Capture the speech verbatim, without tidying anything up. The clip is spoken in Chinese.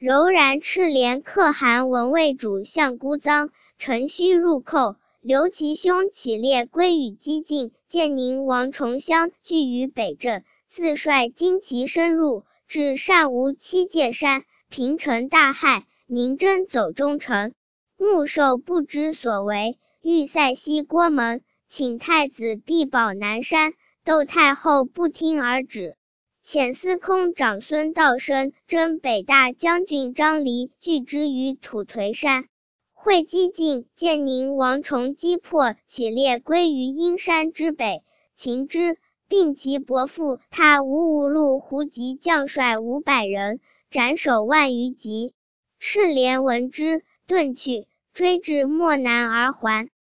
柔然赤连可汗闻魏主相孤臧，乘虚入寇，留其兄起列归与激进。建宁王重乡据于北镇，自率精骑深入，至单吴七界山，平城大骇，民争走中城。穆寿不知所为，欲塞西郭门，请太子必保南山，窦太后不听而止。遣司空长孙道生征北大将军张离拒之于土颓山。会稽进，建宁王重击破，起列归于阴山之北，擒之，并其伯父他无无路胡籍将帅五百人，斩首万余级。赤连闻之，遁去，追至漠南而还。